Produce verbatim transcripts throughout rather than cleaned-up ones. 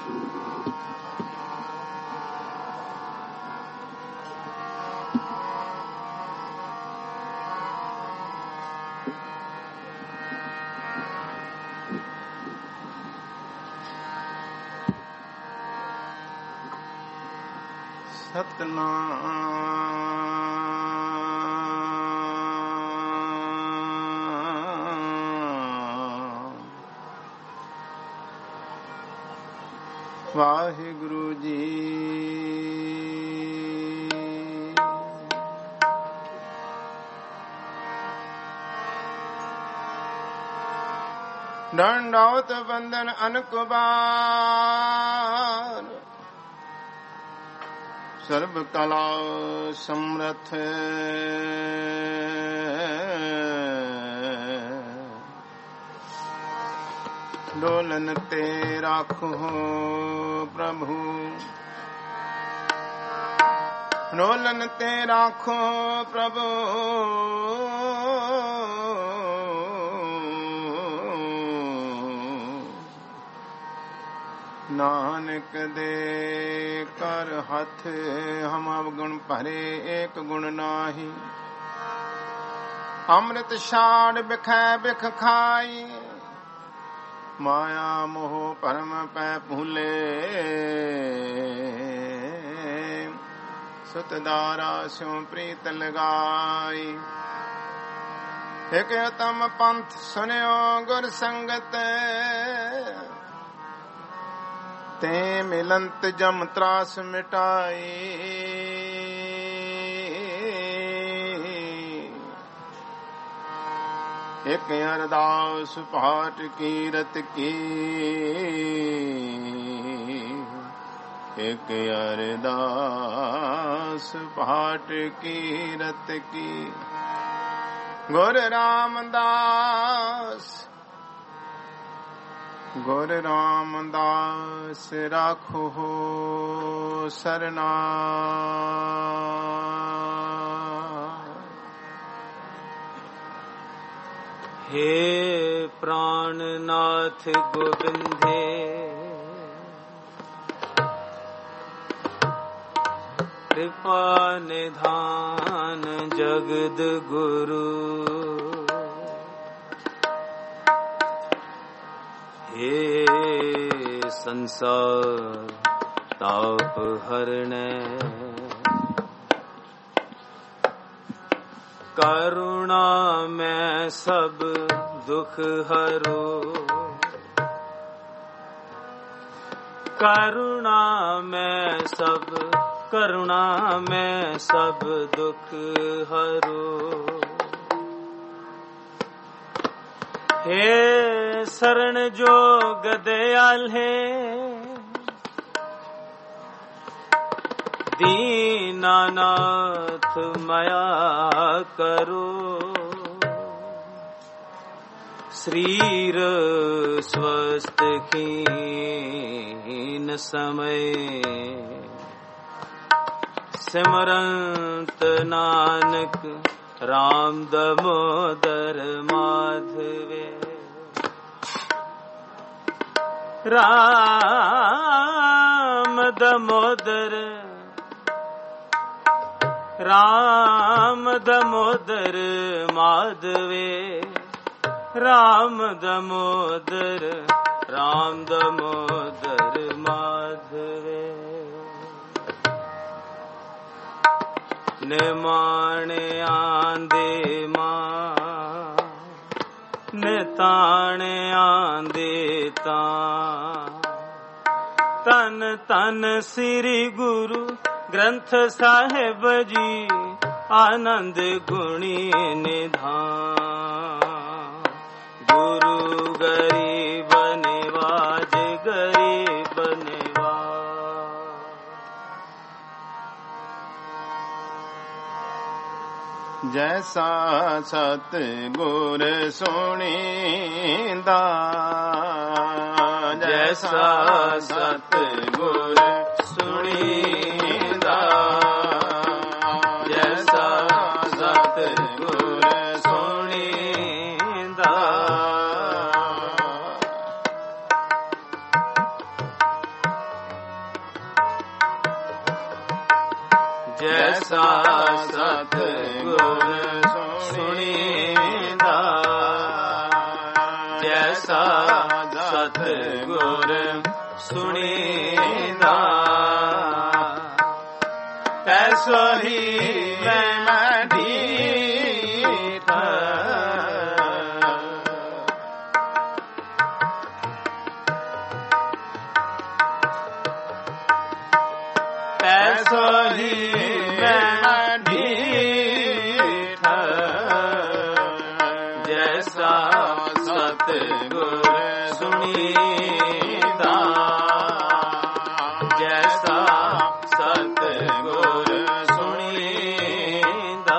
ਸਤਨਾਮ ਵਾਹਿਗੁਰੂ ਜੀ। दंडौत बंदन अनकुबार सर्व कला समर्थ डोलन ते राखो प्रभु डोलन ते राखो प्रभु नानक दे कर हाथ हम अवगुण भरे एक गुण नाही अमृत छाड़ बिखै बिख खाई माया मोह परम पै भूले सुतदारा स्यों प्रीत लगाई एक उत्तम पंथ सुनियो गुर संगत ते मिलंत जम त्रास मिटाई एक अरदास पाठ कीरत की एक अरदास पाठ कीरत की गुरु रामदास गुरु रामदास राखो सरना हे प्राणनाथ गोविंदे कृपा निधान जगद गुरु हे संसार ताप हरणे करुणा में सब दुख हरो करुणा में सब करुणा में सब दुख हरो हे शरण जोग दयाल है दीनानाथ माया करो शरीर स्वस्थ कीन समय सिमरंत नानक राम दामोदर माधवे राम दामोदर राम दामोदर माधवे राम दामोदर राम दामोदर माधवे निमाणे आंदे मां निताणे आंदे तां तन तन श्री गुरु ग्रंथ साहिब जी आनंद गुणी निधान गुरु गरीब निवाज गरीब निवाज जैसा सतगुर सुनींदा जैसा सतगुर सुनींदा जैसा सतगुर सुनींदा ਜੈਸਾ ਸਤਿਗੁਰ ਸੁਣੀਦਾ ਤੈਸੋ ਹੀ ਮੈਂ ਢੀਠ ਤੈਸੋ ਹੀ ਮੈਂ ਢੀਠ ਜੈਸਾ ਸਤਿਗੁਰ ਸੁਣੀਦਾ ਜੈਸਾ ਸਤਿਗੁਰ ਸੁਣੀਦਾ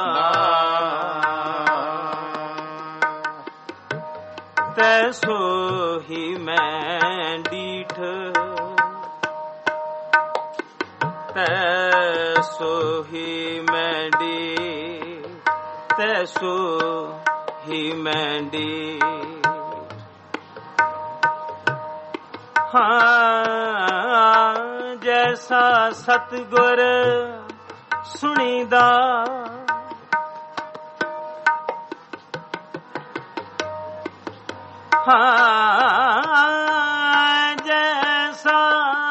ਤੈਸੋ ਹੀ ਮੈਂ ਢੀਠ ਤੈਸੋ ਹੀ ਮੈਂ ਢੀਠ ਤੈਸੋ ਹੀ ਮੈਂ ਢੀਠ ਹਾਂ ਜੈਸਾ ਸਤਿਗੁਰ ਸੁਣੀਦਾ ਹਾਂ ਜੈਸਾ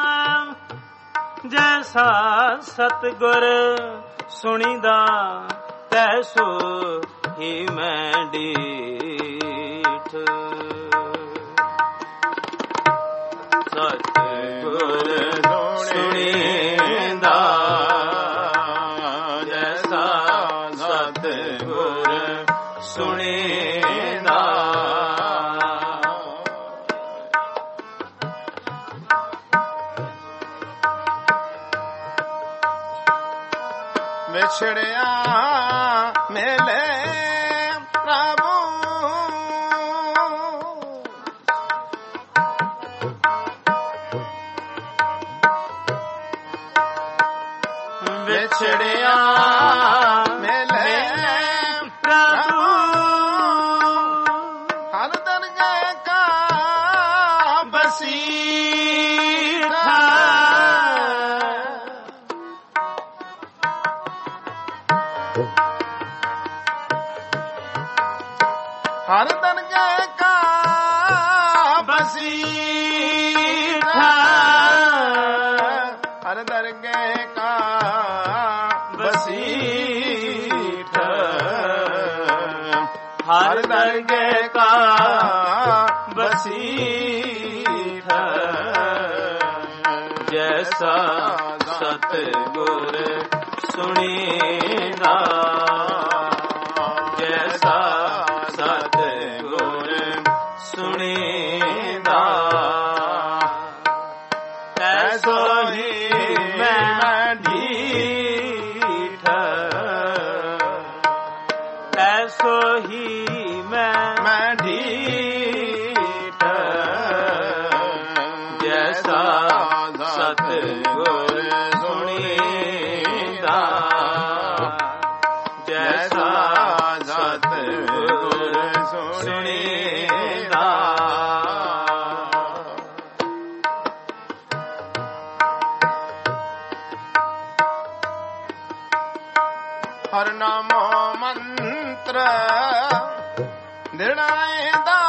ਜੈਸਾ ਸਤਿਗੁਰ ਸੁਣੀਦਾ ਤੈਸੋ ਹੀ ਮੈਂ ਢੀਠ ਸਤਿਗੁਰ ਸੁਣੀਦਾ ਜੈਸਾ ਸਤਿਗੁਰ ਸੁਣੀਦਾ ਵਿਛੜਿਆ ਮੇਲੇ ਪ੍ਰਭੂ ਵਿਛੜਿਆ ਮੇਲੇ ਪ੍ਰਭੂ ਹਰ ਦਰਗਾਹ ਕਾ ਬਸੀਠਾ ਹਰ ਦਰਗਾਹ ਕਾ ਬਸੀਠਾ ਹਰ ਦਰਗਾਹ ਕਾ ਬਸੀਠਾ ਹਰ ਦਰਗਾਹ ਕਾ ਬਸੀਠਾ ਜੈਸਾ ਸਤਿਗੁਰ ਸੁਣੀਦਾ ਜੈਸਾ ਸਤਿਗੁਰ ਸੁਣੀਦਾ ਤੈਸੋ ਹੀ ਮੈਂ ਢੀਠ ਤੈਸੋ ਹੀ ਮੈਂ ਢੀਠ ਜੈਸਾ ਸਤਿਗੁਰ ਸੁਣੀਦਾ ਜੈਸਾ ਸਤਿਗੁਰ ਸੁਣੀਦਾ ਹਰ ਨਾਮੋ ਮੰਤਰ ਦਿੜਾਏਦਾ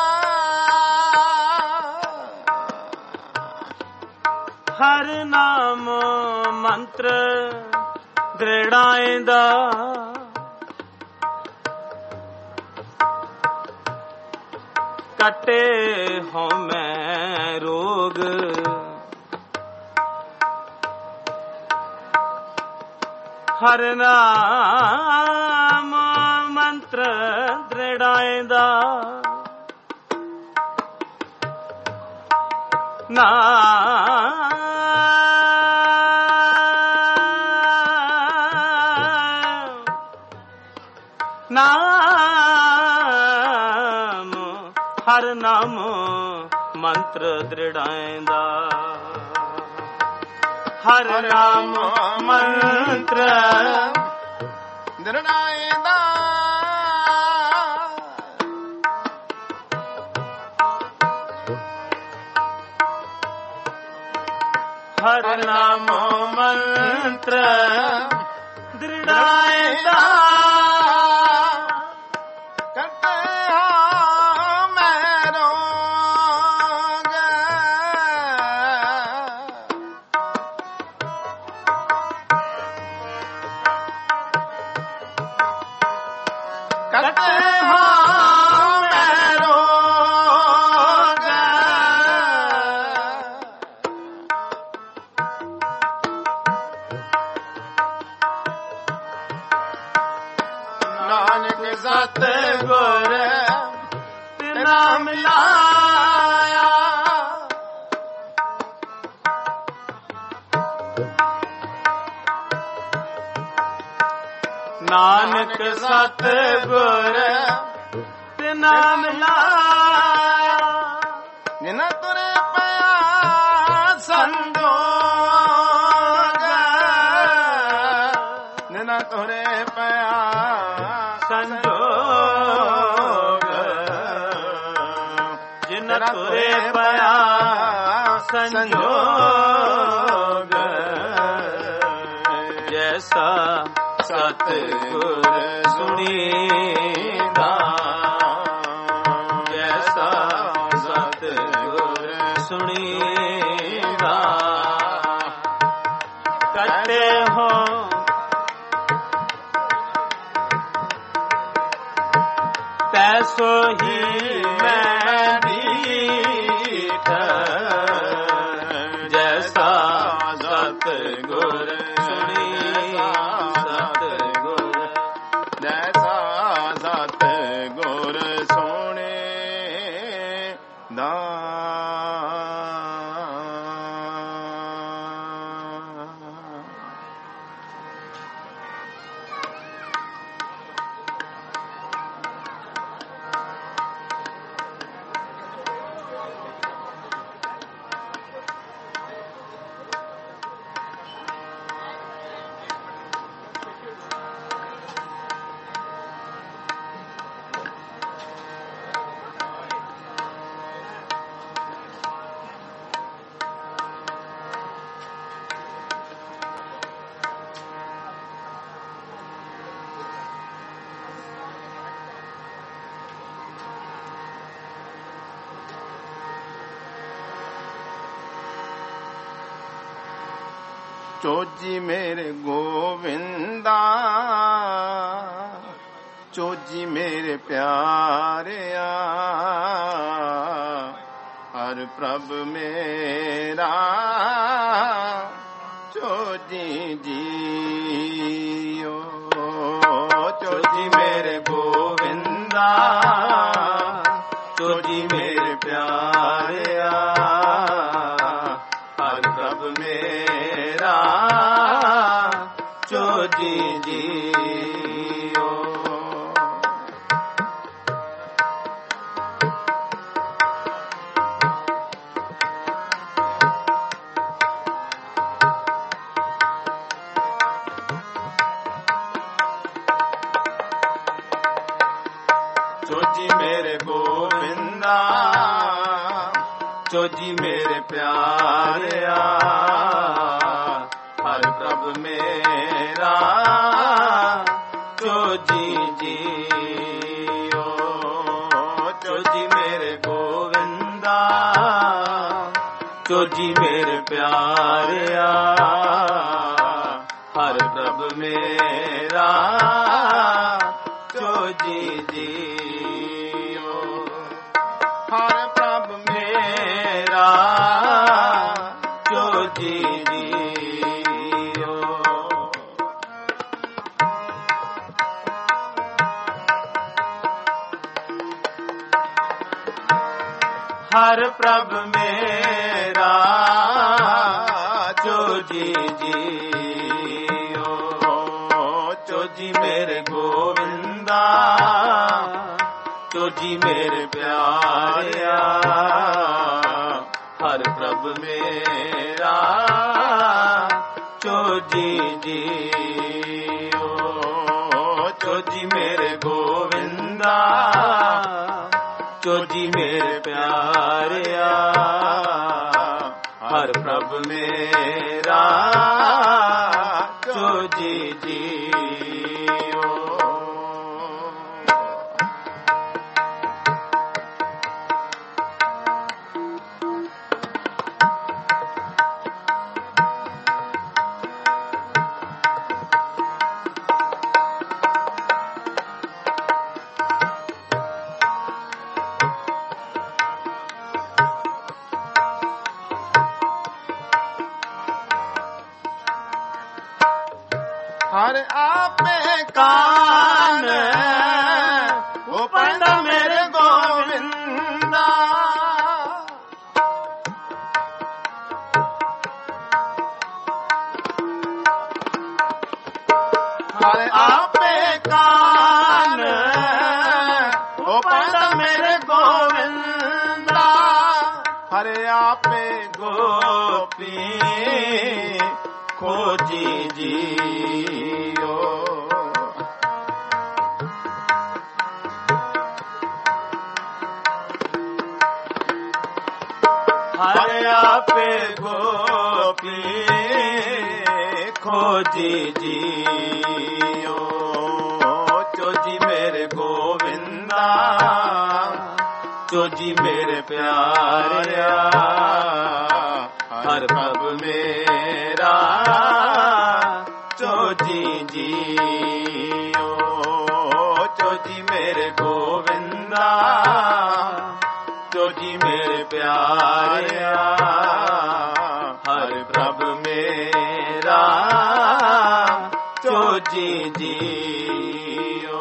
ਹਰ ਨਾਮ ਮੰਤਰ ਦ੍ਰਿੜਾਏਦਾ ਕਟੇ ਹੋ ਮੈਂ ਰੋਗ ਹਰ ਨਾਮ ਮੰਤਰ ਦ੍ਰਿੜਾਏਦਾ ਨਾ ਨਾਮ ਹਰ ਨਾਮ ਮੰਤਰ ਦ੍ਰਿੜਾਏਦਾ ਹਰ ਨਾਮ ਮੰਤਰ ਦ੍ਰਿੜਾਏਦਾ ਹਰ ਨਾਮ ਮੰਤਰ ਦ੍ਰਿੜਾਏਦਾ ਕਰਤੇ ਹਾਂ ਮੈਰੋ ਸਤ ਗੁਰ ਤੇਰਾ ਮਿਲਾਇਆ ਨਾਨਕ ਸਤ ਗੁਰ ਤੇਰਾ ਮਿਲਾਇਆ ਜਿਨਾ ਤੁਰੇ ਪਿਆ ਸੰਜੋਗ ਜਿਨਾ ਤੁਰੇ ਪਿਆ ਸੰਜੋਗ ਜਿਨ ਤੁਰੇ ਪਿਆ ਸੰਜੋਗ ਜੈਸਾ ਸਤ ਗੁਰ ਸੁਣੀਦਾ ਜੈਸਾ ਸਤ ਗੁਰ ਸੁਣੀਦਾ ਕਤੇ ਹੋ ਤੈਸੋ ਹੀ ਮੈਂ ਦੀਠ ਜੈਸਾ ਸਤ ਗੁਰ ਸੁਣੀ ਸਤ ਗੁਰ ਜੈਸਾ ਸਤ ਗੁਰ ਸੁਣੇ ਦਾ ਚੋਜੀ ਮੇਰੇ ਗੋਵਿੰਦਾ ਚੋਜੀ ਮੇਰੇ ਪਿਆਰਿਆ ਹਰ ਪ੍ਰਭ ਮੇਰਾ ਚੋਜੀ ਜੀਓ ਚੋਜੀ ਮੇਰੇ ਗੋਵਿੰਦਾ ਚੋਜੀ ਮੇਰੇ ਪਿਆਰਿਆ ਹਰ ਪ੍ਰਭ ਮੇਰਾ ਚੋਜੀ ਜੀਓ ਚੋਜੀ ਮੇਰੇ ਗੋਵਿੰਦਾ ਚੋਜੀ ਮੇਰੇ ਪਿਆਰਿਆ ਹਰ ਪ੍ਰਭ ਮੇਰਾ ਚੋਜੀ ਜੀਓ ਚੋਜੀ ਮੇਰੇ ਗੋਵਿੰਦਾ ਚੋਜੀ ਮੇਰੇ ਪਿਆਰਿਆ ਹਰ ਪ੍ਰਭ ਮੇਰਾ ਚੋਜੀ ਜੀਓ ਹਰ ਪ੍ਰਭ ਮੇਰਾ ਚੋਜੀ ਜੀਓ ਹਰ ਪ੍ਰਭ ਮੇਰਾ ਚੋਜੀ ਜੀਓ ਚੋਜੀ ਮੇਰੇ ਗੋਵਿੰਦਾ ਚੋਜੀ ਮੇਰੇ ਪਿਆਰਿਆ ਹਰ ਪ੍ਰਭ ਮੇਰਾ ਚੋਜੀ ਜੀਓ ਚੋਜੀ ਮੇਰੇ ਗੋਵਿੰਦਾ ਚੋਜੀ ਮੇਰੇ ਪਿਆਰਿਆ ਹਰ ਪ੍ਰਭ ਮੇਰਾ ਚੋਜੀ ਜੀਓ ਆਪੇ ਕਾਨ ਉਹ ਪੈਂਦਾ ਮੇਰੇ ਗੋਵਿੰਦਾ। ਹਰ ਆਪੇ ਕਾਨ ਉਹ ਪੈਂਦਾ ਮੇਰੇ ਗੋਵਿੰਦਾ। ਹਰ ਆਪੇ ਗੋਪੀ ਖੋਜੀ ਜੀਓ। ਹਰ ਆਪੇ ਗੋਪੀ ਖੋਜੀ ਜੀਓ। ਚੋਜੀ ਮੇਰੇ ਗੋਵਿੰਦਾ ਚੋਜੀ ਮੇਰੇ ਪਿਆਰਿਆ। ਹਰ ਪ੍ਰਭ ਮੇਰਾ ਚੋਜੀ ਜੀਓ। ਚੋਜੀ ਮੇਰੇ ਗੋਵਿੰਦਾ ਚੋਜੀ ਮੇਰੇ ਪਿਆਰਿਆ। ਹਰ ਪ੍ਰਭ ਮੇਰਾ ਚੋਜੀ ਜੀਓ।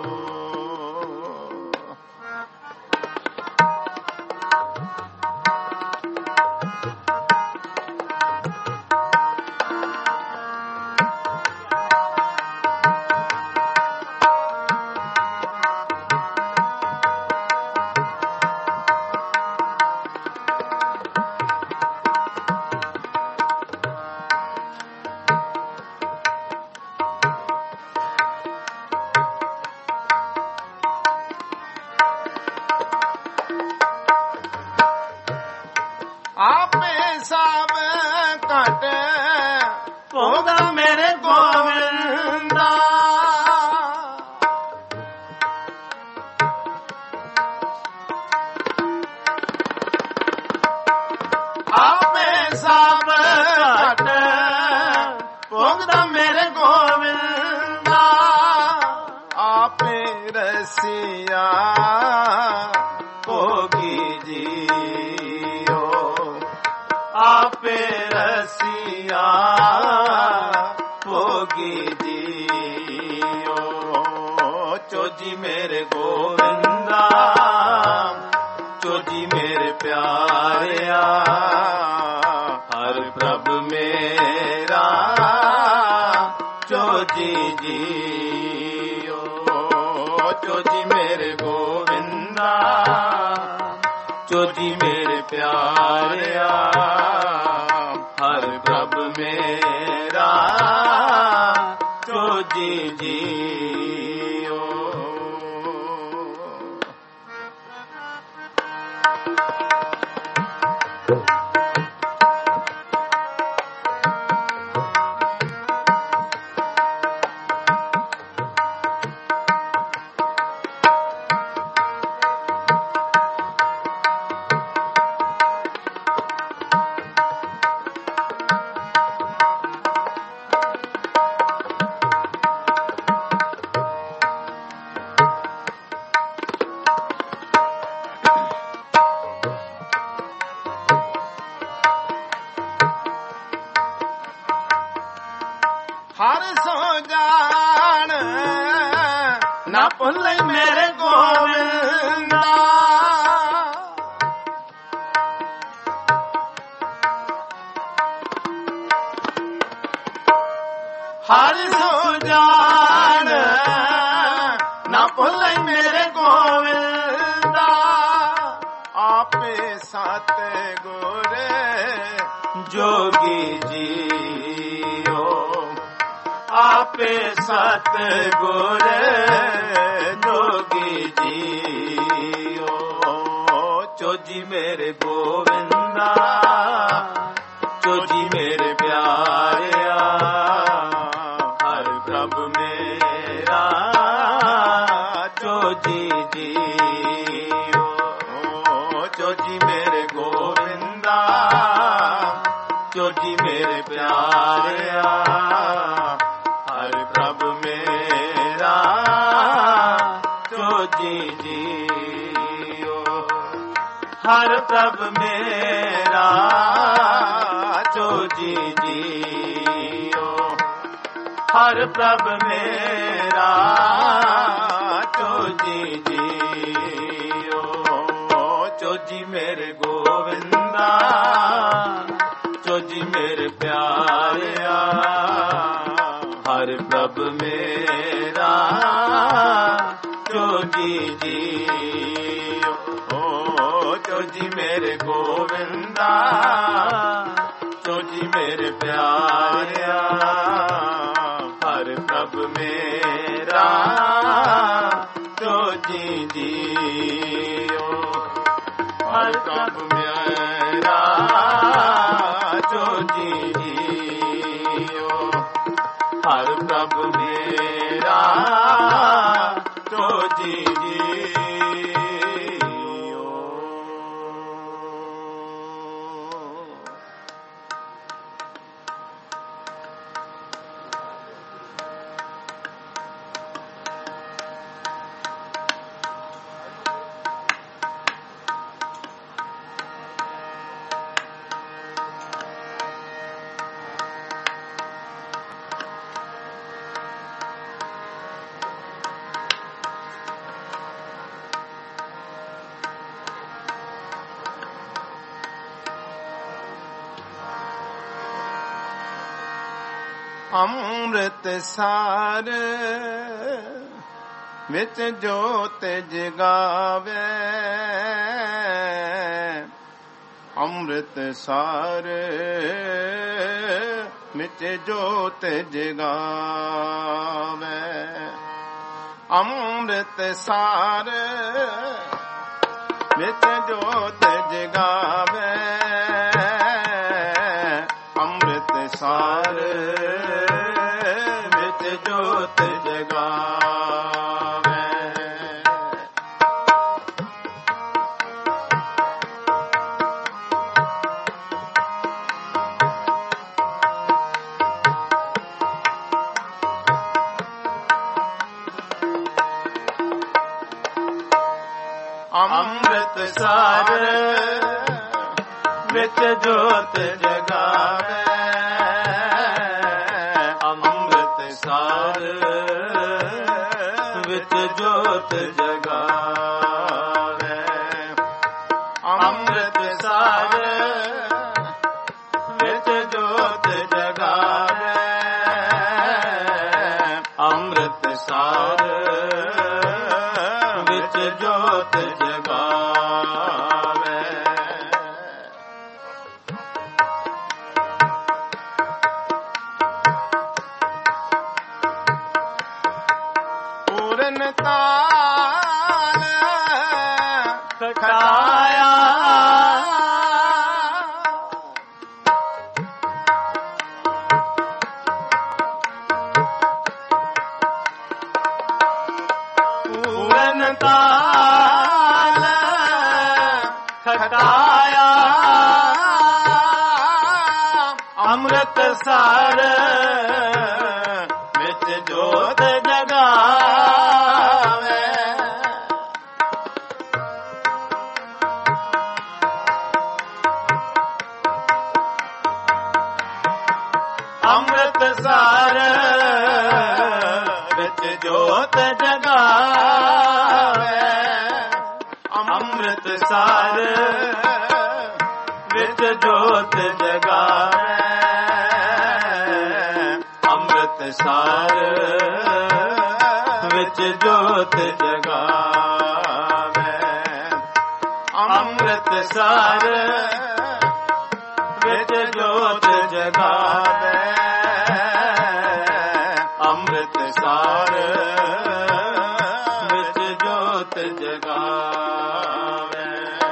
ਆਪੇ ਸਭ ਘਟ ਭੋਗਾ ਮੇਰੇ ਗੋਵਿੰਦਾ। ਆਪੇ ਸਭ ਘਟ ਭੋਗਦਾ ਮੇਰੇ ਗੋਵਿੰਦਾ। ਆਪੇ ਰਸੀਆ ਭੋਗੀ ਜੀਓ। ਆਪੇ ਰਸੀਆ ਭੋਗੀ ਜੀਓ। ਚੋਜੀ ਮੇਰੇ ਗੋਵਿੰਦਾ ਚੋਜੀ ਮੇਰੇ ਪਿਆਰਿਆ। ਹਰ ਪ੍ਰਭ ਮੇਰਾ ਚੋਜੀ ਜੀਓ। ਚੋਜੀ ਮੇਰੇ ਗੋਵਿੰਦਾ ਚੋਜੀ ਮੇਰੇ ਪਿਆਰਿਆ। ਹਰ ਪ੍ਰਭ ਮੇਰਾ ਚੋਜੀ ਜੀਓ। ਹਰ ਸੋ ਜਾਣ ਨਾ ਭੁੱਲੇ ਮੇਰੇ ਗੋਵਿੰਦਾ। ਹਰ ਸੋ ਜਾਣ ਨਾ ਭੁੱਲੇ ਮੇਰੇ ਗੋਵਿੰਦਾ। ਆਪੇ ਸਤ ਗੁਰ ਜੋਗੀ ਜੀਓ। ਆਪੇ ਸਤ ਗੁਰ ਜੋਗੀ ਜੀਓ। ਚੋਜੀ ਮੇਰੇ ਗੋਵਿੰਦਾ ਚੋਜੀ ਮੇਰੇ ਪਿਆਰਿਆ। ਹਰ ਪ੍ਰਭ ਮੇਰਾ ਚੋਜੀ ਜੀਓ। ਚੋਜੀ ਮੇਰੇ ਗੋਵਿੰਦਾ ਚੋਜੀ ਮੇਰੇ ਪਿਆਰਿਆ। ਹਰ ਪ੍ਰਭ ਮੇਰਾ ਚੋਜੀ ਜੀਓ। ਹਰ ਪ੍ਰਭ ਮੇਰਾ ਚੋਜੀ ਜੀਓ। ਹਰ ਪ੍ਰਭ ਮੇਰਾ ਚੋਜੀ ਜੀਓ, ਚੋਜੀ ਮੇਰੇ ਗੋਵਿੰਦਾ, ਚੋਜੀ ਮੇਰੇ ਪਿਆਰਿਆ, ਹਰ ਪ੍ਰਭ ਮੇਰਾ ਚੋਜੀ ਜੀਓ, ਚੋਜੀ ਮੇਰੇ ਗੋਵਿੰਦਾ, ਚੋਜੀ ਮੇਰੇ ਪਿਆਰਿਆ, ਹਰ ਪ੍ਰਭ ਮੇਰਾ ਚੋਜੀ ਜੀਓ, ਹਰ ਪ੍ਰਭ ਮੇਰਾ ਚੋਜੀ ਜੀਓ, ਹਰ ਪ੍ਰਭ ਮੇਰਾ ਚੋਜੀ ਜੀਓ। ਅੰਮ੍ਰਿਤ ਸਾਰ ਵਿੱਚ ਜੋਤ ਜਗਾਵੇ, ਅੰਮ੍ਰਿਤ ਸਾਰ ਵਿੱਚ ਜੋਤ ਜਗਾਵੇ, ਅੰਮ੍ਰਿਤ ਸਾਰ ਵਿੱਚ ਜੋਤ ਜਗਾਵੇ, ਅੰਮ੍ਰਿਤ ਸਾਰ ਵਿੱਚ ਜੋਤ ਜਗਾਵੇ, ਅੰਮ੍ਰਿਤ ਸਾਰ ਵਿੱਚ ਜੋਤ ਜਗਾਵੇ, ਅੰਮ੍ਰਿਤ ਸਾਰ ਵਿੱਚ ਜੋਤ ਜਗਾਵੇ, ਅੰਮ੍ਰਿਤ ਸਾਰ ਵਿੱਚ ਜੋਤ ਜਗਾਵੇ, ਅੰਮ੍ਰਿਤ ਸਾਰ ਵਿੱਚ ਜੋਤ ਜਗਾਵੇ, ਪੂਰਨ ਤਾਲ ਖਟਾਇਆ, ਪੂਰਨ ਤਾਲ ਖਟਾਇਆ, ਅੰਮ੍ਰਿਤ ਸਾਰ ਵਿੱਚ ਜੋਤ ਜਗਾਵੇ, ਅੰਮ੍ਰਿਤ ਸਾਰ ਵਿੱਚ ਜੋਤ ਜਗਾਵੇ, ਅੰਮ੍ਰਿਤ ਸਾਰ ਵਿੱਚ ਜੋਤ ਜਗਾਵੇ, ਅੰਮ੍ਰਿਤ ਸਾਰ ਵਿੱਚ ਜੋਤ ਜਗਾਵੇ, ਅੰਮ੍ਰਿਤ ਸਾਰ ਵਿੱਚ ਜੋਤ ਜਗਾਵੇ, ਅੰਮ੍ਰਿਤ ਸਾਰ ਵਿੱਚ ਜੋਤ ਜਗਾਵੇ।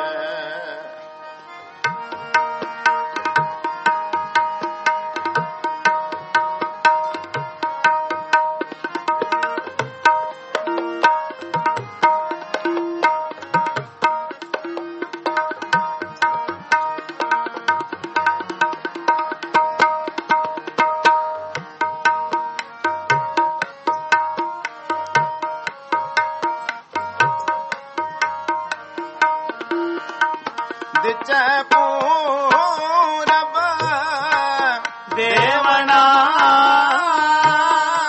ਦਿਚੈ ਪੂਰਬ ਦੇਵਨਾ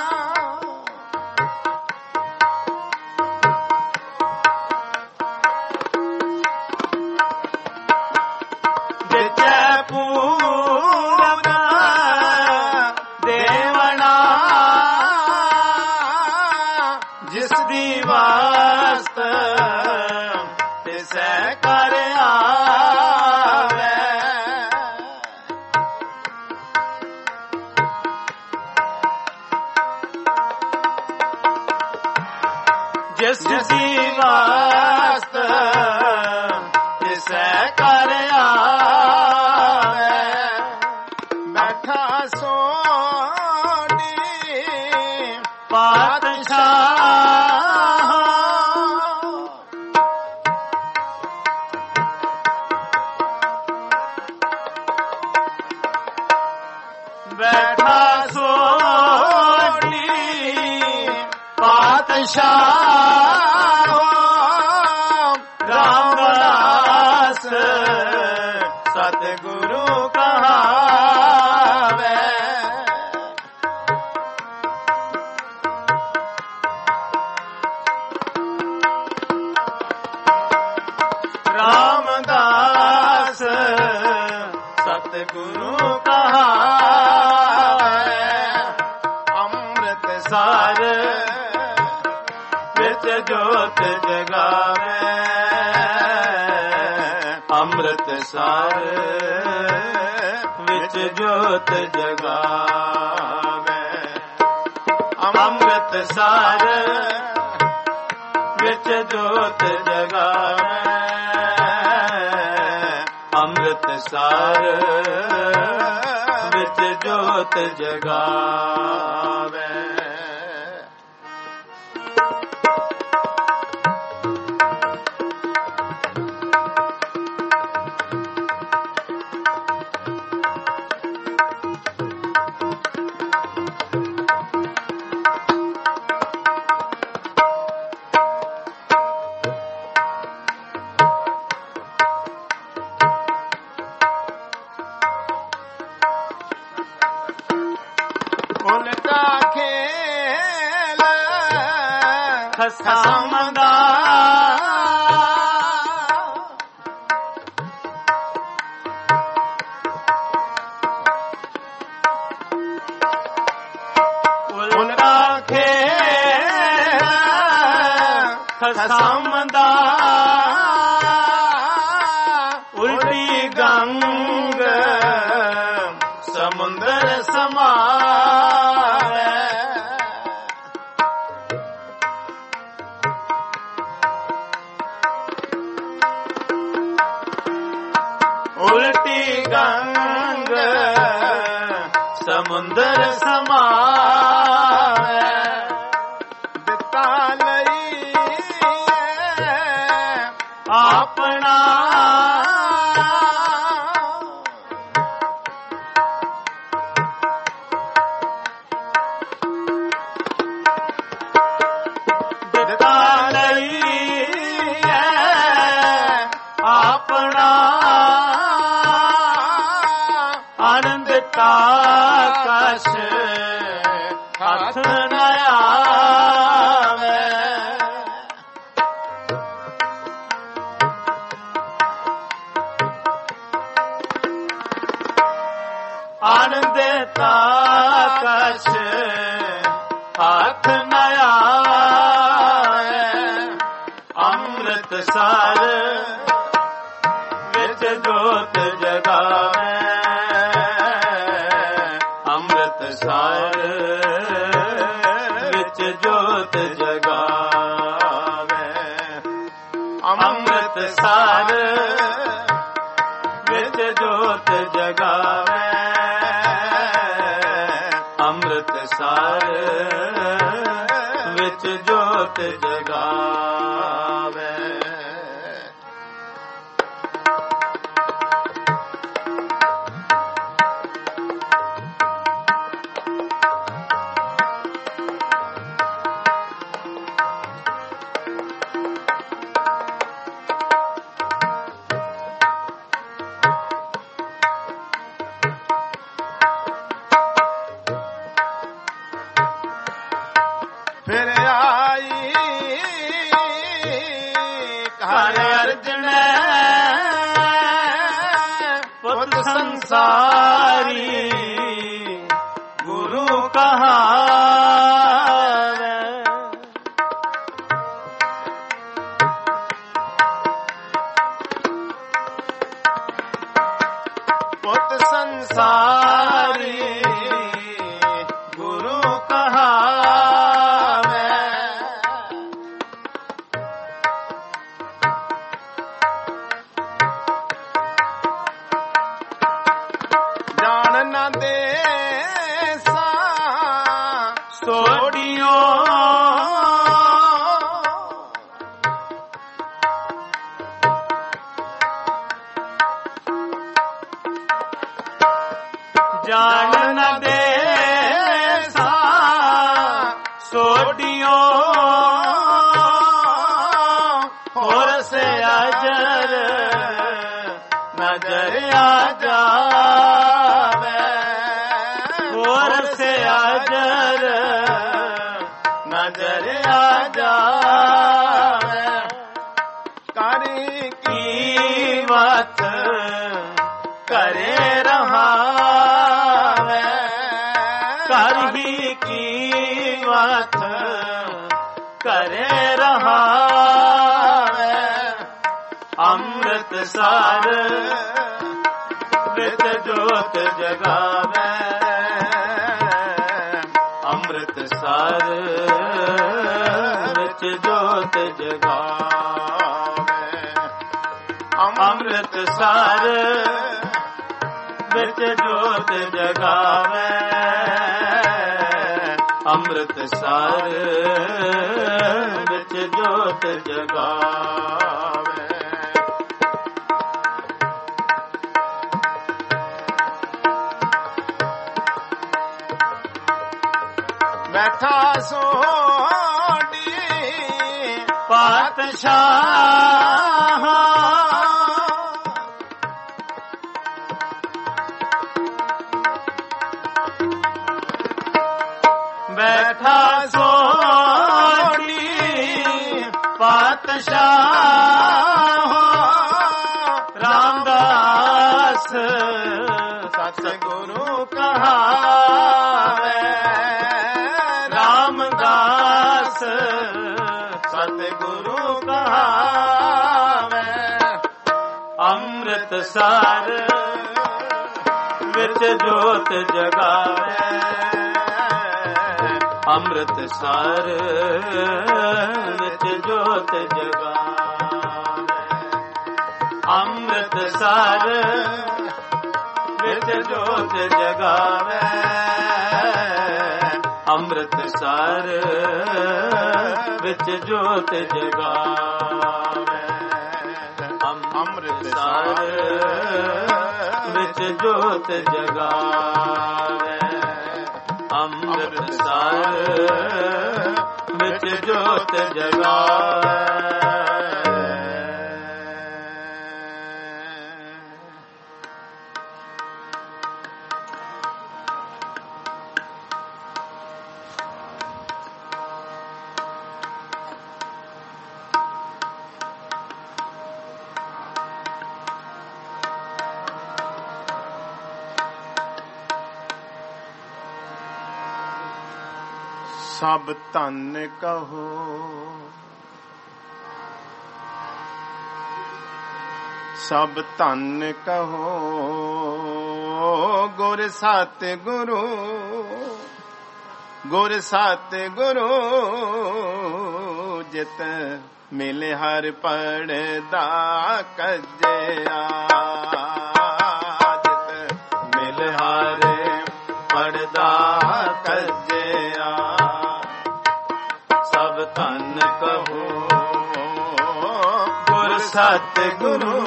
ਤਿਸੈ ਕਰ ਆਵੈ। ਜਿਸ ਦੀ ਵਾਸਤ ਤਿਸੈ ਕਰ ਆਵੈ। ਬੈਠਾ ਸੋਢੀ ਪਾਤਸ਼ਾਹ ਬੈਠਾ ਸੋਢੀ ਪਾਤਸ਼ਾਹ ਰਾਮਦਾਸ ਸਤਿਗੁਰੂ ਕਹਾਵੈ। ਰਾਮਦਾਸ ਸਤਿਗੁਰੂ ਕਹਾਵੈ। ਅੰਮ੍ਰਿਤਸਰ ਵਿੱਚ ਜੋਤ ਜਗਾਵੈ। ਅੰਮ੍ਰਿਤਸਰ ਵਿੱਚ ਜੋਤ ਜਗਾਵੈ। ਅੰਮ੍ਰਿਤਸਰ ਵਿੱਚ ਜੋਤ ਜਗਾਵੈ। ਅੰਮ੍ਰਿਤਸਰ ਵਿੱਚ ਜੋਤ ਜਗਾਵੈ। ਉਲਟਾ ਖੇਲ ਖਸਮ ਦਾ ਉਲਟਾ ਖੇਲ ਖਸਮ ਦਾ। ਉਲਟੀ ਗੰਗ ਸਮੁੰਦਰ ਸਮਾਵੈ। ਉਲਟੀ ਗੰਗ ਸਮੁੰਦਰ ਸਮਾਵੈ। ਦਿੱਤਾ ਲਈ ਆਪਣਾ ਦਿੱਤਾ ਲਈ ਆਪਣਾ ਆਨੰਦ ਤਾ ਕਛ ਹੱਥ ਨ ਆਵੈ। ਆਨੰਦ ਤਾ ਕਛ ਹੱਥ ਨ ਆਵੈ। ਅੰਮ੍ਰਿਤਸਰ ਵਿੱਚ ਜੋਤ ਜਗਾਵੈ। ਅੰਮ੍ਰਿਤਸਰ ਵਿੱਚ ਜੋਤ ਜਗਾਵੈ। ਅੰਮ੍ਰਿਤਸਰ ਵਿੱਚ ਜੋਤ ਜਗਾਵੈ। ਅੰਮ੍ਰਿਤਸਰ ਵਿੱਚ ਜੋਤ ਜਗਾਵੈ। ਫਿਰ ਆਈ ਘਰ ਅਰਜਣੈ ਪੁੱਤ ਸੰਸਾਰੀ ਗੁਰੂ ਕਹਾਵੈ। ਸਾਰੀ ਗੁਰੂ ਕਹਾਵੇ। ਜਾਣ ਨਾ ਦੇ ਸੋੜਿਓ ਜਾਣ ਨ ਦੇ ਸਾ ਸੋੜਿਓ ਹੋਰ ਸੇ ਅਜਰ ਨਜ਼ਰ ਆ ਜਾਵੇ। ਹੋਰ ਸੇ ਅਜਰ ਨਜ਼ਰ ਆ ਜਾਵੇ। ਕਰੀ ਕੀਮਤ ਕਰੇ ਰਹਾਵੇ। ਕਰ ਹੀ ਕੀਮਤ ਕਰੇ ਰਹਾਵੇ। ਅੰਮ੍ਰਿਤਸਰ ਵਿੱਚ ਜੋਤ ਜਗਾਵੇ। ਅੰਮ੍ਰਿਤਸਰ ਵਿੱਚ ਜੋਤ ਜਗਾਵੇ। ਅੰਮ੍ਰਿਤਸਰ ਵਿੱਚ ਜੋਤ ਜਗਾਵੇ। ਅੰਮ੍ਰਿਤਸਰ ਵਿੱਚ ਜੋਤ ਜਗਾਵੇ। ਬੈਠਾ ਸੋਢੀ ਪਾਤਸ਼ਾਹ ਬੈਠਾ ਸੋਢੀ ਪਾਤਸ਼ਾਹ ਰਾਮਦਾਸ ਸਤਿਗੁਰੂ ਕਹਾਵੇ। ਰਾਮਦਾਸ ਸਤਿਗੁਰੂ ਕਹਾਵੇ। ਅੰਮ੍ਰਿਤਸਰ ਵਿੱਚ ਜੋਤ ਜਗਾਵੇ। ਅੰਮ੍ਰਿਤਸਰ ਵਿੱਚ ਜੋਤ ਜਗਾਵੇ। ਅੰਮ੍ਰਿਤਸਰ ਵਿੱਚ ਜੋਤ ਜਗਾਵੇ। ਅੰਮ੍ਰਿਤਸਰ ਵਿੱਚ ਜੋਤ ਜਗਾਵੇ। ਅੰਮ੍ਰਿਤਸਰ ਵਿੱਚ ਜੋਤ ਜਗਾਵੇ। ਅੰਮ੍ਰਿਤਸਰ ਵਿੱਚ ਜੋਤ ਜਗਾਵੇ। ਸਭ ਧਨ ਕਹੋ ਸਭ ਧਨ ਕਹੋ ਗੁਰ ਸਤਿਗੁਰੂ ਗੁਰ ਸਤਿਗੁਰੂ ਜਿਤ ਮਿਲੇ ਹਰ ਪੜਦਾ ਕੱਜਿਆ ਜਿਤ ਮਿਲੇ ਹਰ ਪੜਦਾ ਕੱਜਿਆ ਸਭ ਧਨ ਕਹੋ ਗੁਰ ਸਤਿਗੁਰੂ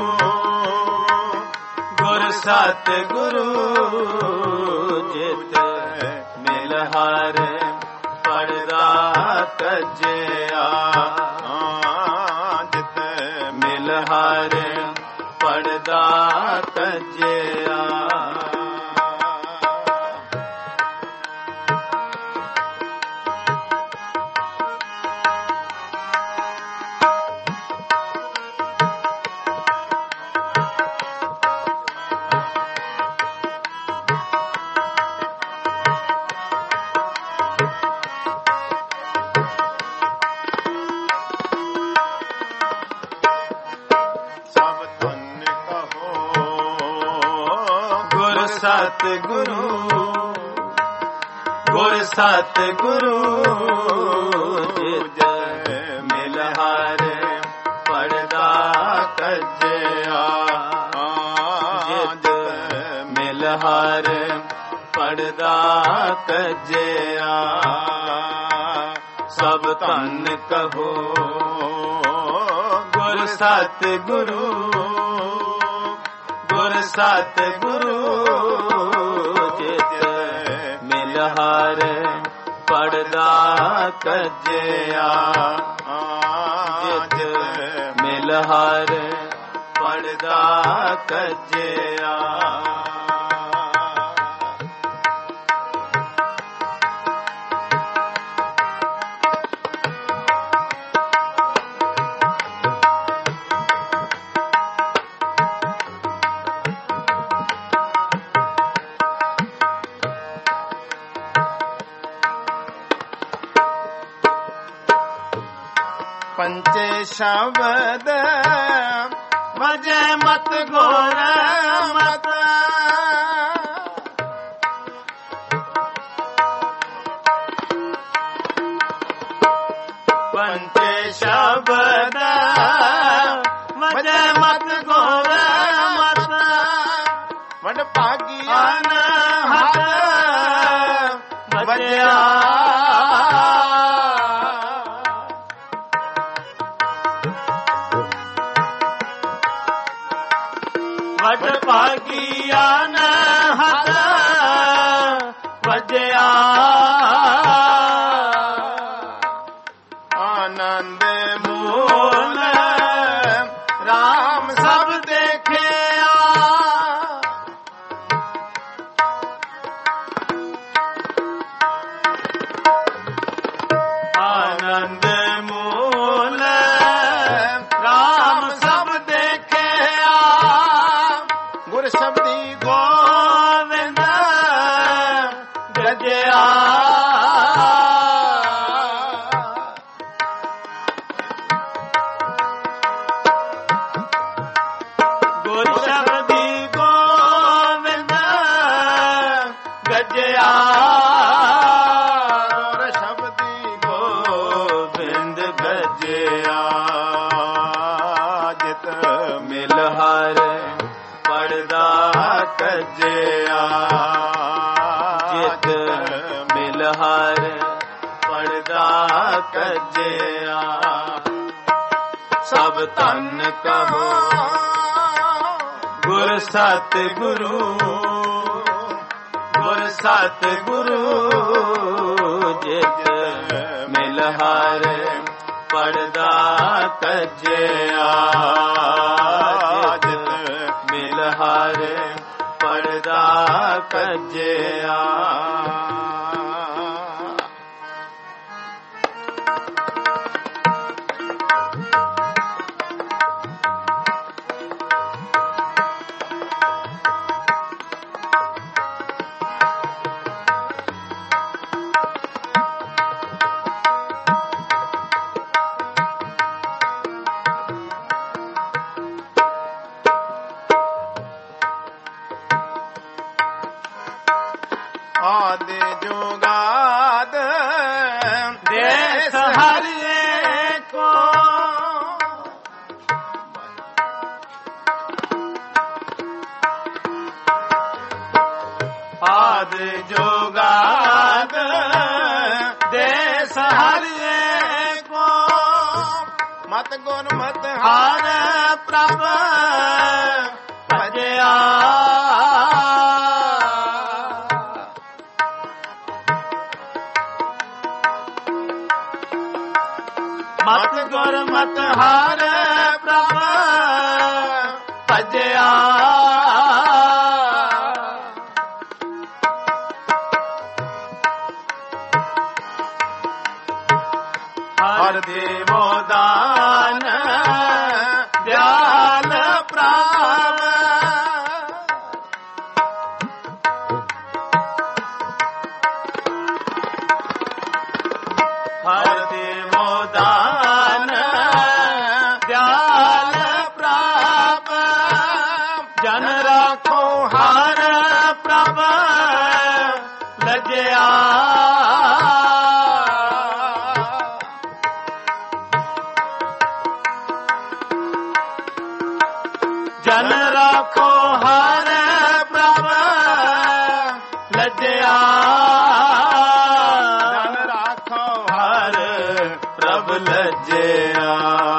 ਗੁਰ ਸਤਿਗੁਰੂ ਜਿਤ ਮਿਲ ਹਰ ਪੜਦਾ ਕੱਜਿਆ ਜਿਤ ਮਿਲ ਹਰ ਪੜਦਾ ਕੱਜਿਆ ਸਤ ਗੁਰੂ ਗੁਰ ਸਤ ਗੁਰੂ ਜਿਤ ਮਿਲ ਹਰ ਪੜਦਾ ਕੱਜਿਆ ਜਿਤ ਮਿਲ ਹਰ ਪੜਦਾ ਕੱਜਿਆ ਸਭ ਧਨ ਕਹੋ ਗੁਰ ਸਤ ਗੁਰੂ ਗੁਰ ਸਤ ਗੁਰੂ ਜਿਤ ਮਿਲ ਹਰ ਪੜਦਾ ਕੱਜਿਆ ਜਿਤ ਮਿਲ ਹਰ ਪੜਦਾ ਕੱਜਿਆ ਪੰਚੇ ਸ਼ਬਦ ਵਜੈ ਮਤ ਗੋਰ ਮਤ ਪੰਚੇ ਸ਼ਬਦ ਵਜੈ ਮਤ ਗੋਰ ਮਤ ਵਡ ਭਾਗੀਆ ਹੱਥ ਵਜਿਆ ਵਡ ਭਾਗੀਆ ਨ ਹੱਥ ਵਜਿਆ ਆਨੰਦ ਮੂਲ ਰਾਮ ਸਭ ਦੇਖਿਆ ਆਨੰਦ ਮੂਲ ਰਾਮ ਸਭ ਦੇਖਿਆ ਗੁਰ ਸ਼ਬਦੀ ਗੋਵਿੰਦ ਗੱਜਿਆ ਗੁਰ ਸ਼ਬਦੀ ਗੋਵਿੰਦ ਗੱਜਿਆ ਗੁਰ ਸ਼ਬਦੀ ਗੋਵਿੰਦ ਗੱਜਿਆ ਜਿਤ ਮਿਲ ਹਰ ਪੜਦਾ ਕੱਜਿਆ ਜਿਤ ਮਿਲ ਹਰ ਪੜਦਾ ਕੱਜਿਆ ਸਭ ਧਨ ਕਹੋ ਗੁਰ ਸਤ ਗੁਰੂ ਗੁਰ ਸਤ ਗੁਰੂ ਜਿਤ ਮਿਲ ਹਰ ਪੜਦਾ ਕੱਜਿਆ ਜਿਤ ਮਿਲ ਹਰ ਪੜਦਾ ਕੱਜਿਆ ਆਦਿ ਜੁਗਾਦ ਦੇਸ ਹਰ ਏਕੋ ਆਦਿ ਜੁਗਾਦ ਦੇਸ ਹਰ ਏਕੋ ਮਤ ਗੁਰ ਮਤ ਹਰ ਪ੍ਰਭ ਭਜਿਆ ਮਤ ਗੁਰ ਮਤ ਹਰ ਪ੍ਰਭ ਭਜਿਆ ਹਰ ਦੇਵੋ ਦਾਨ ਦਿਆਲ ਪ੍ਰਭ ਹਰ ਦੇਵੋ ਦਾਨ ਦਿਆਲ ਲੱਜਿਆ ਜਨ ਰਾਖੋ ਹਰ ਪ੍ਰਭ ਲੱਜਿਆ ਜਨ ਰਾਖੋ ਹਰ ਪ੍ਰਭ ਲੱਜਿਆ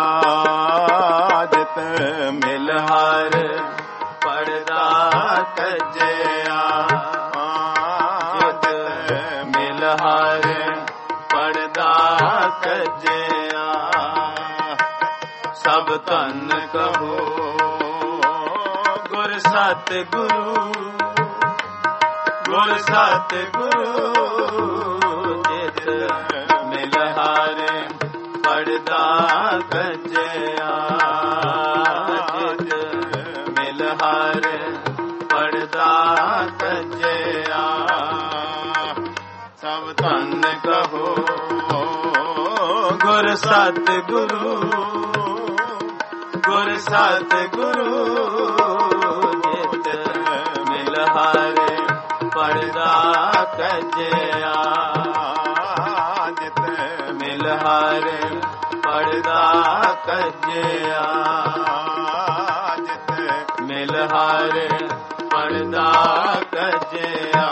ਜਿਤ ਮਿਲ ਹਰ ਪੜਦਾ ਤਜਿਆ ਜਿਤ ਮਿਲ ਹਰ ਪੜਦਾ ਤਜਿਆ ਸਭ ਧਨ ਕਹੋ ਗੁਰ ਸਤ ਗੁਰੂ ਗੁਰ ਸਤ ਗੁਰੂ ਜਿਤ ਮਿਲ ਹਰ ਪੜਦਾ ਤਜਿਆ ਜਿਤ ਮਿਲ ਹਰ ਪੜਦਾ ਤਜਿਆ ਸਭ ਧਨ ਕਹੋ ਗੁਰ ਸਤ ਗੁਰੂ ਗੁਰ ਸਤ ਗੁਰੂ ਜਿਤ ਮਿਲ ਹਰ ਪੜਦਾ ਤਜਿਆ ਜਿਤ ਮਿਲ ਹਰ ਪੜਦਾ ਤਜਿਆ ਜਿਤ ਮਿਲ ਹਰ ਪੜਦਾ ਤਜਿਆ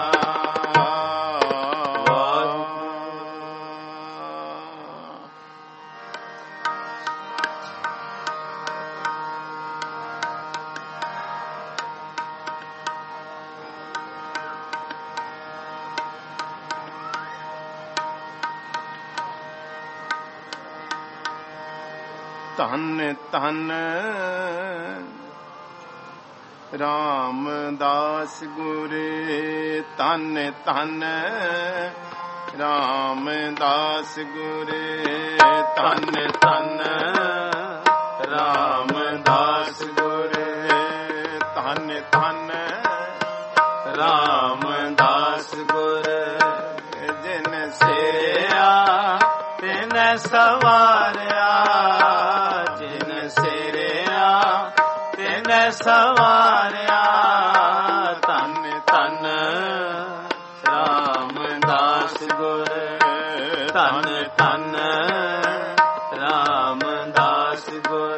ਧੰਨ ਧੰਨ ਰਾਮਦਾਸ ਗੁਰੇ ਧੰਨ ਧੰਨ ਰਾਮਦਾਸ ਗੁਰੇ ਧੰਨ ਧੰਨ ਰਾਮਦਾਸ ਗੁਰੇ ਧੰਨ ਧੰਨ ਰਾਮਦਾਸ ਗੁਰ ਜਿਨ ਸਿਰਿਆ ਤਿਨ ਸਵਾਰਿਆ ਜਿਨ ਸਿਰਿਆ ਤਿਨ ਸਵਾਰਿਆ ਧੰਨ ਧੰਨ ਰਾਮਦਾਸ ਗੁਰ ਧੰਨ ਧੰਨ ਰਾਮਦਾਸ ਗੁਰ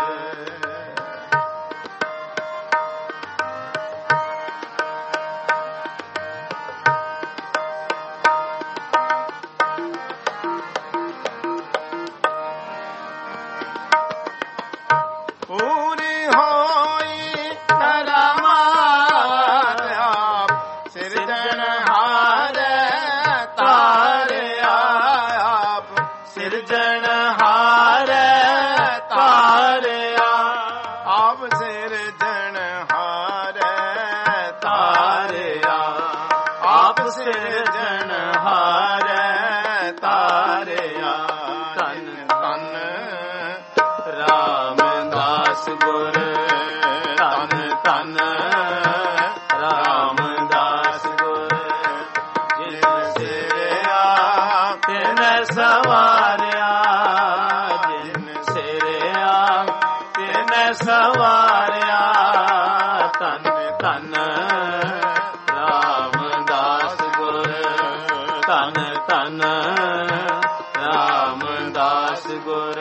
ਪੂਰੀ ਹੋਈ ਕਰਮਾਂ ਆਪ ਸਿਰਜਣਹਾਰ ਤਾਰਿਆ ਆਪ ਸਿਰਜਣਹਾਰ ਤਾਰਿਆ ਆਪ ਸਿਰਜਣਹਾਰ ਤਾਰਿਆ ਆਪ ਸਿਰਜਣਹਾਰ ਤਾਰਿਆ ਧੰਨ ਧੰਨ ਰਾਮਦਾਸ ਗੁਰ ਧੰਨ ਧੰਨ ਰਾਮਦਾਸ ਗੁਰ ਜਿਨ ਸਿਰਿਆ ਤਿਨ ਸਵਾਰਿਆ ਜਿਨ ਸਿਰਿਆ ਤਿਨ ਸਵਾਰਿਆ ਧੰਨ ਧੰਨ ਰਾਮਦਾਸ ਗੁਰ ਧੰਨ ਧੰਨ ਰਾਮਦਾਸ ਗੁਰ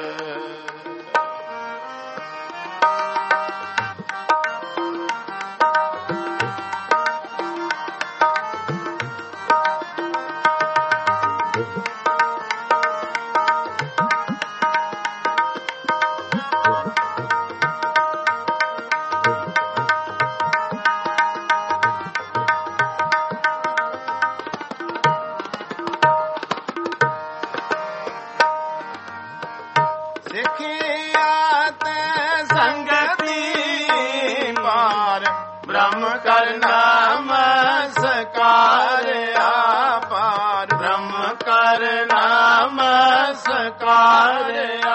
ਸਿੱਖਿਆ ਤੇ ਸੰਗਤੀ ਪਾਰ ਬ੍ਰਹਮ ਕਰ ਨਾਮ ਸਕਾਰਿਆ ਪਾਰ ਬ੍ਰਹਮ ਕਰ ਨਾਮ ਸਕਾਰਿਆ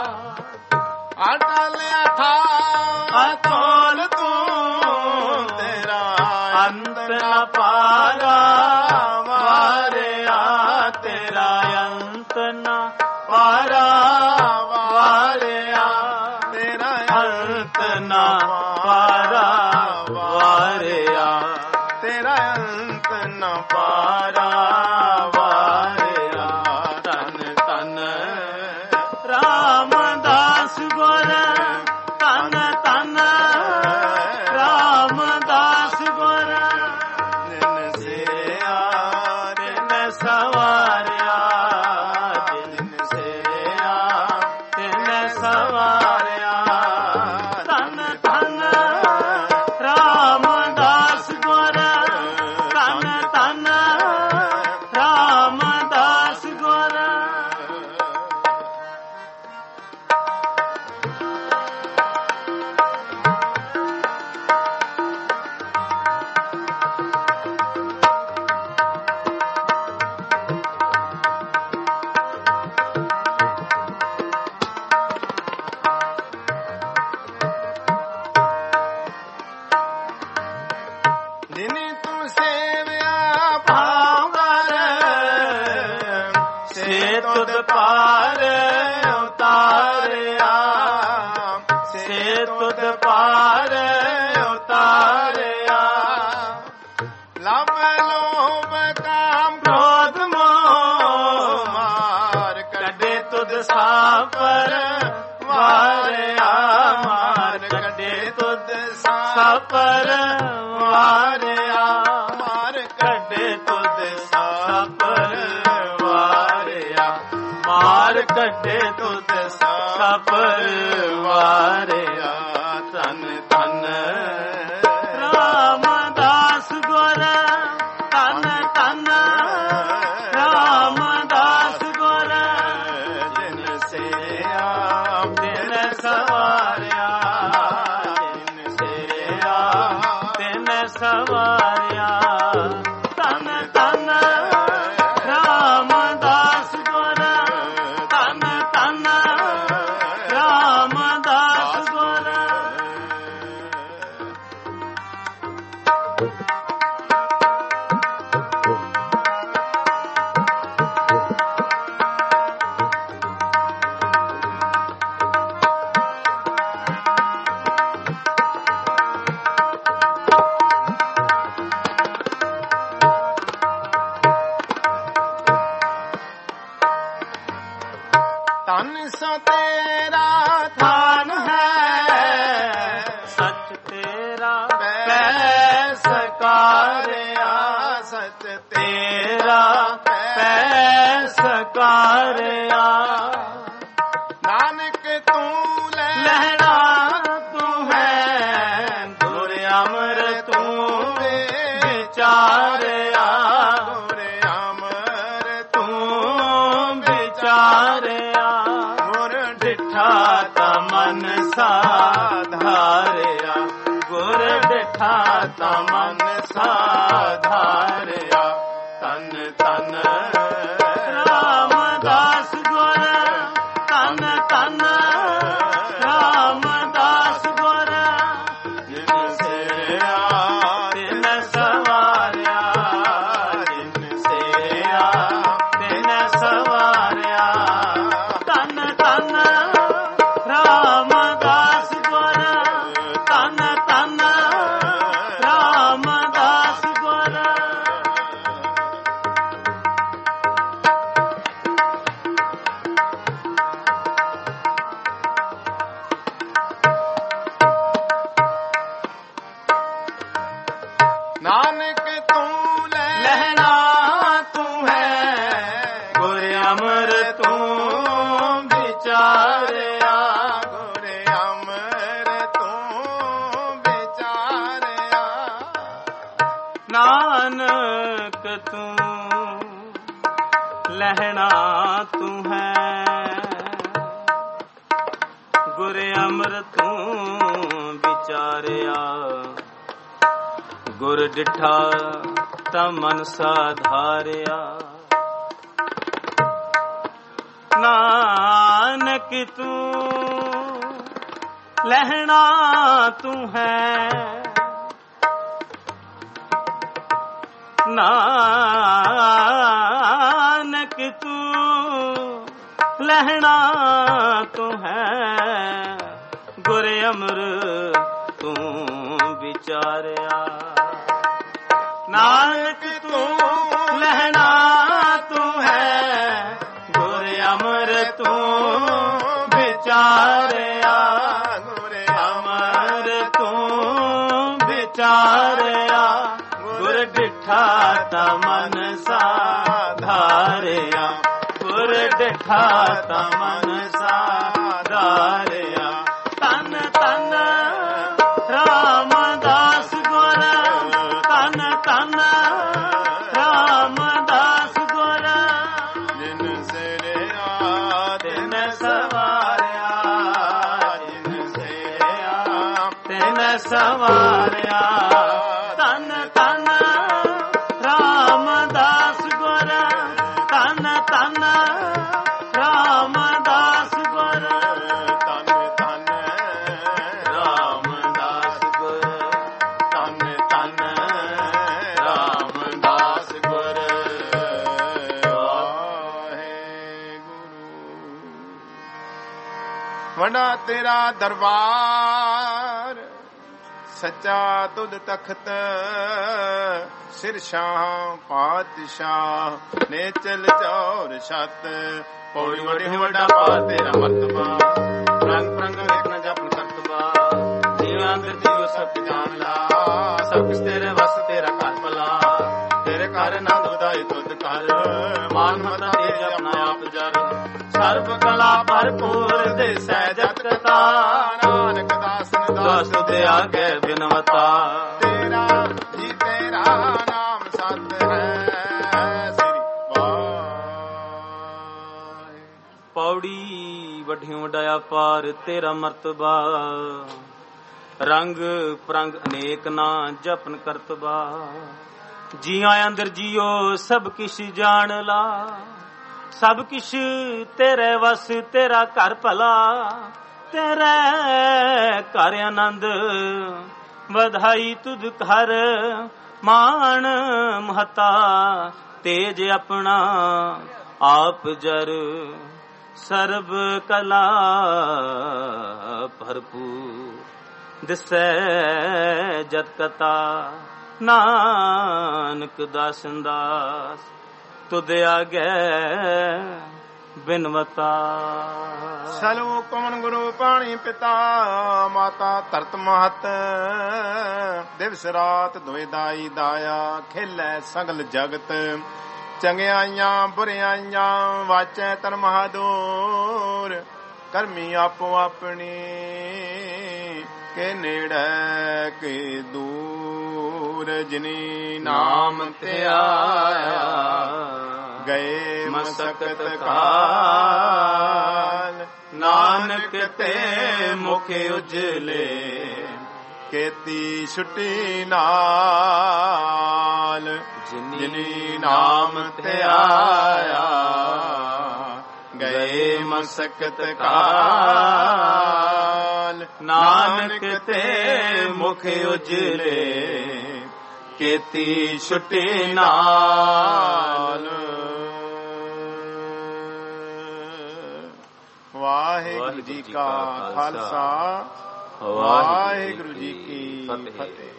ਅਟਲ ਅਥਾ ਅਤੋਲ ਤੂੰ ਤੇਰਾ ਅੰਤ ਨ ਪਾਰਾ ਵਾਰਿਆ ਤੇਰਾ ਅੰਤ ਨ ਪਾਰਾ ਵਾਰਿਆ ਤੇਰਾ ਅੰਤ ਨ ਪਾਰਾ ਵਾਰਿਆ ਤੇਰਾ ਅੰਤ ਨ ਪਾਰਾ ਵਾਰਿਆ ਤਨ ਤਨ ਰਾਮਦਾਸ ਗੁਰ ਤਨ ਤਨ ਰਾਮਦਾਸ ਗੁਰ ਜਿਨ ਸਿਆ ਤਿਨ ਸਵਾਰਿਆ ਜਿਨ ਸਿਆ ਤਿਨ ਸਵਾਰਿਆ ਤਨ ਤਨ ਰਾਮਦਾਸ ਗੁਰ ਤਨ ਤਨ ਰਾਮਦਾਸ ਗੁਰ ਜਿਨੀ ਤੂੰ ਸੇਵਿਆ ਭਾਵਰ ਸੇ ਤੁਧ ਪਾਰ ਉਤਾਰਿਆ ਸੇ ਤੁਧ ਪਾਰ ਉਤਾਰਿਆ ਲਵ ਲੋਭ ਕਾਮ ਕ੍ਰੋਧ ਮੋਹ ਮਾਰ ਕੱਢੇ ਤੁਧ ਸਾਪਰ ਵਾਰਿਆ ਮਾਰ ਕੱਢੇ ਤੁਧ ਸਾਪਰ ਵਾਰਿਆ ਮਾਰ ਕੱਢੇ ਤੁਧ ਸਾਪਰ ਵਾਰਿਆ ਮਾਰ ਕੱਢੇ ਤੁਧ ਸਾਪਰ ਵਾਰਿਆ ਤਨ ਤਨ ਰਾਮਦਾਸ ਗੁਰ ਤਨ ਤਨ ਰਾਮਦਾਸ ਗੁਰ ਜਿਨ ਸਿਆ ਤਿਨ ਸਵਾਰਿਆ ਤਿਨ ਸਿਆ ਤਿਨ ਸਵਾਰਿਆ ਤਨ ਤਨ ਰਾਮਦਾਸ ਗੁਰ ਤਨ ਤਨ ਰਾਮਦਾਸ ਗੁਰ ਤਨ ਸੋ ਤੇਰਾ ਥਾਨ ਹੈ ਸੱਚ ਤੇਰਾ ਪੈ ਸਕਾਰਿਆ ਸਚ ਤੇਰਾ ਪੈ ਸਕਾਰਿਆ ਨਾਨਕ ਤੂੰ ਲੈ ਲਹਿਣਾ ਤੂੰ ਹੈ ਗੁਰ ਅਮਰ ਤੂੰ ਵਿਚਾਰਿਆ ਗੁਰ ਅਮਰ ਤੂੰ ਵਿਚਾਰਿਆ ਗੁਰ ਡਿਠਾ ਤਾ ਮਨ ਸਾਧਾਰਿਆ ਗੁਰ ਡਿਠਾ ਤਾ ਮਨ ਸਾਧਾਰਿਆ ਤਨ ਤਨ ਰਾਮਦਾਸ ਗੁਰ ਤਨ ਤਨ ਰਾਮਦਾਸ ਗੁਰ ਜਿਨ ਸਿਆ ਤਿਨ ਸਵਾਰਿਆ ਜਿਨ ਸਿਆ ਤਿਨ ਸਵਾਰਿਆ ਤਨ ਤਨ ਰਾਮਦਾਸ ਗੁਰ ਤਨ ਤਨ ਰਾਮਦਾਸ ਗੁਰ ਨਾਨਕ ਤੂੰ ਲੈ ਲਹਿਣਾ ਤੂੰ ਹੈ ਗੁਰ ਅਮਰ ਤੂੰ ਵਿਚਾਰਿਆ ਗੁਰ ਅਮਰ ਤੂੰ ਵਿਚਾਰਿਆ ਨਾਨਕ ਤੂੰ ਲਹਿਣਾ ਤੂੰ ਹੈ ਗੁਰ ਅਮਰ ਤੂੰ ਵਿਚਾਰਿਆ ਗੁਰ ਡਿਠਾ ਤਾ ਮਨ ਸਾਧਾਰਿਆ ਨਾਨਕ ਤੂੰ ਲਹਿਣਾ ਤੂੰ ਹੈ ਨਾਨਕ ਤੂੰ ਲਹਿਣਾ ਤੂੰ ਹੈ ਗੁਰ ਅਮਰ ਤੂੰ ਵਿਚਾਰਿਆ ਨਾਨਕ ਤੂੰ ਲਹਿਣਾ ਤੂੰ ਹੈ, ਗੁਰ ਅਮਰ ਤੂੰ ਵਿਚਾਰਿਆ, ਗੁਰ ਅਮਰ ਤੂੰ ਵਿਚਾਰਿਆ, ਗੁਰ ਡਿਠਾ ਤਾ ਮਨ ਸਾਧਾਰਿਆ, ਗੁਰ ਡਿਠਾ ਤਾ ਮਨ ਸਾਧਾਰਿਆ। ਤਨ ਤਨ ਰਾਮਦਾਸ ਗੁਰ, ਤਨ ਤਨ ਰਾਮਦਾਸ ਗੁਰ, ਜਿਨ ਸਿਰਿਆ ਤਿਨ ਸਵਾਰਿਆ, ਜਿਨ ਸਿਰਿਆ ਤਿਨ ਸਵਾਰਿਆ। ਤਨ ਤਨ ਰਾਮਦਾਸ ਗੁਰ, ਤਨ ਤਨ ਰਾਮਦਾਸ ਗੁਰ, ਤਨ ਤਨ ਰਾਮਦਾਸ ਗੁਰ, ਤਨ ਤਨ ਰਾਮਦਾਸ ਗੁਰ। ਵਾਹਿਗੁਰੂ। ਵੱਡਾ ਤੇਰਾ ਦਰਬਾਰ, ਸੱਚਾ ਤੁਧ ਤਖਤ, ਸਿਰਸ਼ਾਹ ਪਾਤਸ਼ਾਹ ਨੇ ਚਲ ਚੌਰ ਛਤ। ਪੌੜੀ ਵੱਡੇ ਵੱਡਾ ਪਾ ਤੇਰਾ ਮਰਤਬਾ, ਰੰਗ ਪ੍ਰੰਗ ਵੇਖਣਾ ਜਪਨ ਕਰਤਬਾ। ਜੀਵਾਂ ਅੰਦਰ ਜੀਵ ਸਭ ਜਾਣ ਲਾ, ਸਭ ਕੁਛ ਤੇਰੇ ਵਸ ਤੇਰਾ ਘਰ ਭਲਾ। ਤੇਰੇ ਘਰ ਆਨੰਦ ਵਧਾਏ ਤੁਧ ਕਰ, ਮਾਨ ਮਤਾ ਤੇਰੇ ਆਪਣਾ ਆਪ ਜਰ। ਸਰਬ ਕਲਾ ਭਰਪੂਰ ਦੇ ਸਹਿਜਤ ਕਤਾ, ਨਾਨਕ ਦਾਸ ਦਾਸ ਤੁਧ ਆਗੇ ਬਿਨਵਤਾ। ਤੇਰਾ ਜੀ ਤੇਰਾ ਨਾਮ ਸਤ ਹੈ, ਸ੍ਰੀ ਵਾਹਿ। ਪੌੜੀ ਵੱਡਿਓ ਵੱਡਾ ਪਾਰ ਤੇਰਾ ਮਰਤਬਾ, ਰੰਗ ਪ੍ਰੰਗ ਅਨੇਕ ਨਾ ਜਪਨ ਕਰਤਬਾ। ਜੀਆਂ ਅੰਦਰ ਜੀਓ ਸਭ ਕਿਛ ਜਾਣ ਲਾ, ਸਭ ਕਿਛ ਤੇਰੇ ਵਸ ਤੇਰਾ ਘਰ ਭਲਾ। ਤੇਰੇ ਘਰ ਆਨੰਦ ਵਧਾਈ ਤੁਧ ਘਰ, ਮਾਣ ਮਹਤਾ ਤੇਜ ਆਪਣਾ ਆਪ ਜਰ। ਸਰਬ ਕਲਾ ਭਰਪੂਰ ਦਿਸੈ ਜਤ ਕਤਾ, ਨਾਨਕ ਦਾਸਨ ਦਾਸ ਤੁਧ ਆਗੇ ਬਿਨਵਤਾ। ਸਲੋ ਕਮਨ ਗੁਰੂ ਪਾਣੀ ਪਿਤਾ, ਮਾਤਾ ਧਰਤ ਮਹਤ। ਦਿਵਸ ਰਾਤ ਦੁਇ ਦਾਈ ਦਾਇਆ, ਖੇਲੇ ਸਗਲ ਜਗਤ। ਚੰਗਿਆਈਆਂ ਬੁਰਿਆਈਆਂ ਵਾਚੈ ਤਨ ਮਹਾਦੂਰ। ਕਰਮੀ ਆਪੋ ਆਪਣੀ ਕੇ ਨੇੜੇ ਕੇ ਦੂਰ। ਜਿਨੀ ਨਾਮ ਧਿਆਇਆ ਗਏ ਮਸਕਤ ਕਾਲ। ਨਾਨਕ ਤੇ ਮੁਖ ਉਜਲੇ ਕੀਤੀ ਛੁੱਟੀ ਨਾਲ। ਜਿਨੀ ਨਾਮ ਧਿਆਇਆ ਗਏ ਮਸਕਤ ਕਾਲ। ਨਾਨਕ ਤੇ ਮੁਖ ਉਜਲੇ ਕੀਤੀ ਛੁੱਟੀ ਨਾਲ। ਵਾਹਿਗੁਰੂ ਜੀ ਕਾ ਖਾਲਸਾ, ਵਾਹਿਗੁਰੂ ਜੀ ਕੀ ਫਤਿਹ।